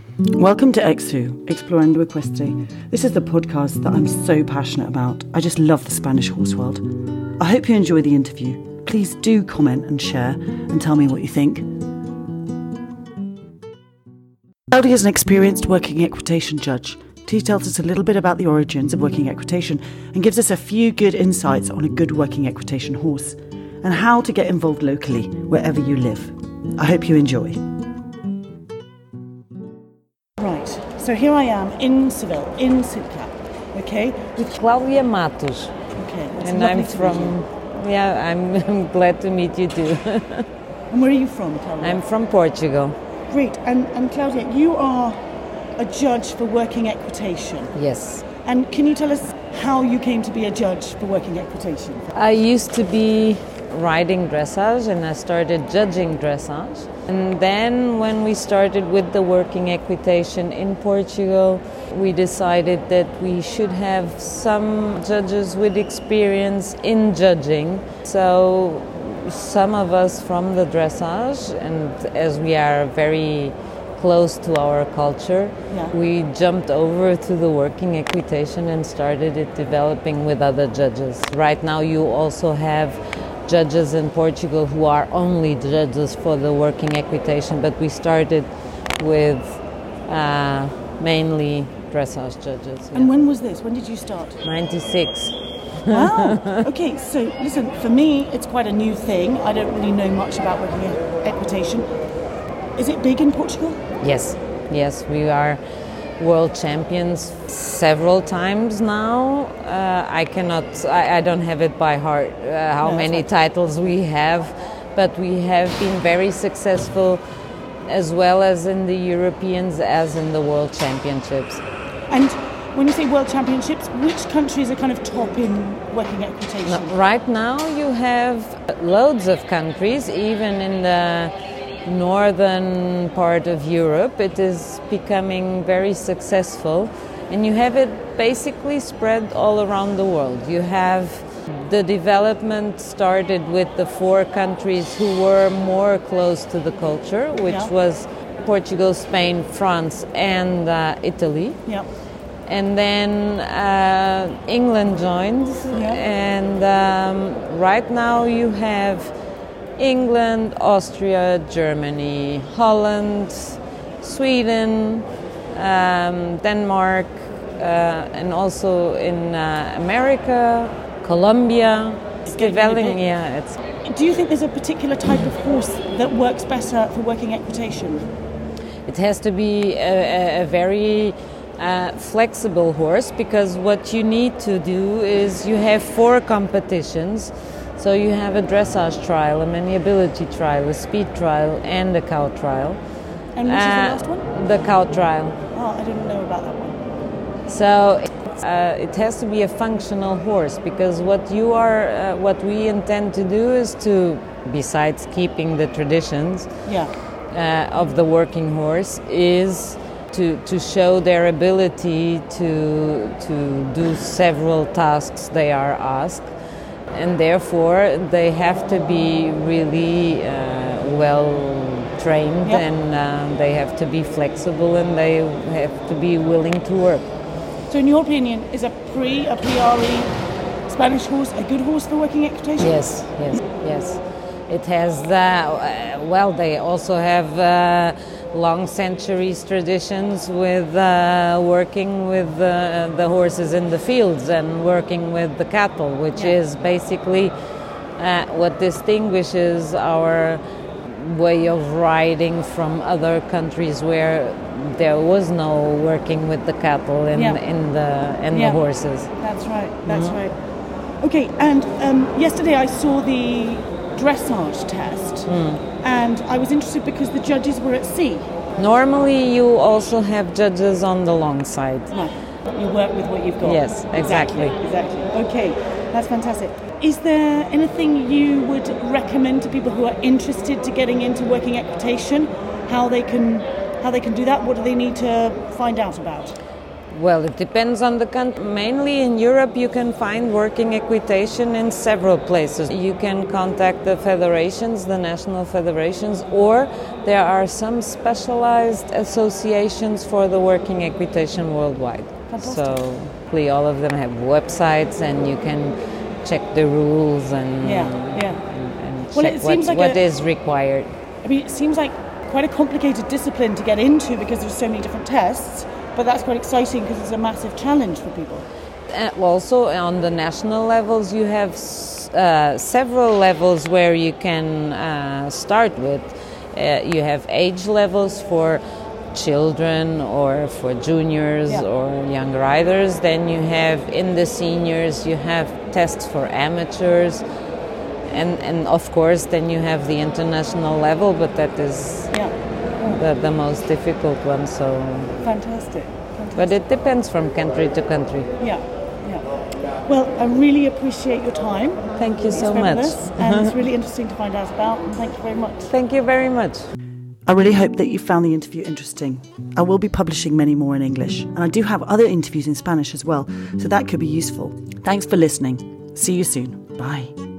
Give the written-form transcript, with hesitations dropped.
Welcome to Exu, Explorando Equestre. This is the podcast that I'm so passionate about. I just love the Spanish horse world. I hope you enjoy the interview. Please do comment and share and tell me what you think. Claudia is an experienced working equitation judge. She tells us a little bit about the origins of working equitation and gives us a few good insights on a good working equitation horse and how to get involved locally wherever you live. I hope you enjoy. Right, so here I am in Seville, in Sidcap, okay, with Claudia Matos. Okay, and I'm from. Yeah, I'm glad to meet you too. And where are you from, Claudia? I'm from Portugal. Great, and Claudia, you are a judge for working equitation. Yes. And can you tell us how you came to be a judge for working equitation? I used to be riding dressage and I started judging dressage. And then when we started with the working equitation in Portugal, we decided that we should have some judges with experience in judging. So some of us from the dressage, and as we are very close to our culture, we jumped over to the working equitation and started it developing with other judges. Right now you also have judges in Portugal who are only judges for the working equitation, but we started with mainly dressage judges. And when was this? When did you start? 96. Wow. Okay, so listen, for me it's quite a new thing. I don't really know much about working equitation. Is it big in Portugal? Yes, we are world champions several times now. I don't have it by heart how many titles we have, but we have been very successful as well as in the Europeans as in the world championships. And when you say world championships, which countries are kind of top in working equitation? No, right now you have loads of countries, even in the northern part of Europe. It is becoming very successful, and you have it basically spread all around the world. You have the development started with the 4 countries who were more close to the culture, which was Portugal, Spain, France, and Italy. Yeah. And then England joined, and right now you have England, Austria, Germany, Holland, Sweden, Denmark, and also in America, Colombia. It's developing, Do you think there's a particular type of horse that works better for working equitation? It has to be a very flexible horse, because what you need to do is you have 4 competitions. So you have a dressage trial, a maniability trial, a speed trial, and a cow trial. And which is the last one? The cow trial. Oh, I didn't know about that one. So it has to be a functional horse, because what we intend to do is to, besides keeping the traditions of the working horse, is to show their ability to do several tasks they are asked. And therefore they have to be really well trained, and they have to be flexible, and they have to be willing to work. So in your opinion, is a Prix Spanish horse a good horse for working equitation? Yes. It has they also have long centuries traditions with working with the horses in the fields and working with the cattle, which is basically what distinguishes our way of riding from other countries where there was no working with the cattle and the horses. That's right. Okay, and yesterday I saw the dressage test, and I was interested because the judges were at sea. Normally you also have judges on the long side. No, you work with what you've got. Yes, exactly. Okay, that's fantastic. Is there anything you would recommend to people who are interested to getting into working equitation? How they can do that? What do they need to find out about? Well, it depends on the country. Mainly in Europe, you can find working equitation in several places. You can contact the federations, the national federations, or there are some specialized associations for the working equitation worldwide. Fantastic. So all of them have websites, and you can check the rules and check what is required. I mean, it seems like quite a complicated discipline to get into because there's so many different tests, but that's quite exciting because it's a massive challenge for people. Also, on the national levels, you have several levels where you can start with. You have age levels for children or for juniors or young riders. Then you have, in the seniors, you have tests for amateurs. And of course, then you have the international level, but that is the most difficult one. So Fantastic. But it depends from country to country. Yeah. Well, I really appreciate your time. Thank you so much. And it's really interesting to find out about, and thank you very much. Thank you very much. I really hope that you found the interview interesting. I will be publishing many more in English, and I do have other interviews in Spanish as well, so that could be useful. Thanks for listening. See you soon. Bye.